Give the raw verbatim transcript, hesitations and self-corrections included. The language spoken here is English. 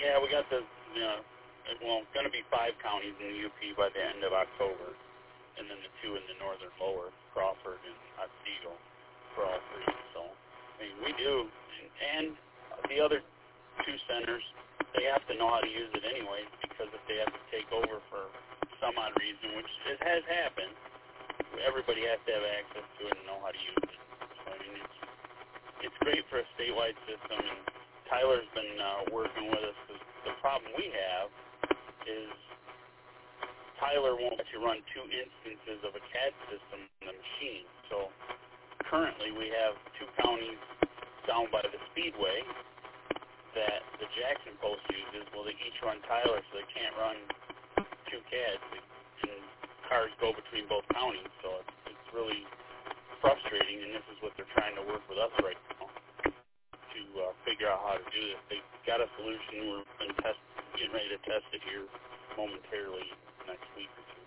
Yeah, we got the, you know, well, going to be five counties in the U P by the end of October, and then the two in the northern lower, Crawford and Otsego, for all three. So, I mean, we do, and, and the other two centers, they have to know how to use it anyway, because if they have to take over for some odd reason, which it has happened, everybody has to have access to it and know how to use it. So, I mean, it's, it's great for a statewide system, and Tyler's been uh, working with us, because the problem we have is Tyler won't let you run two instances of a C A D system in the machine. So currently we have two counties down by the Speedway that the Jackson Post uses. Well, they each run Tyler, so they can't run two C A Ds, and cars go between both counties. So it's, it's really frustrating, and this is what they're trying to work with us right now to uh, figure out how to do this. They got a solution. We're been test, getting ready to test it here momentarily next week or two.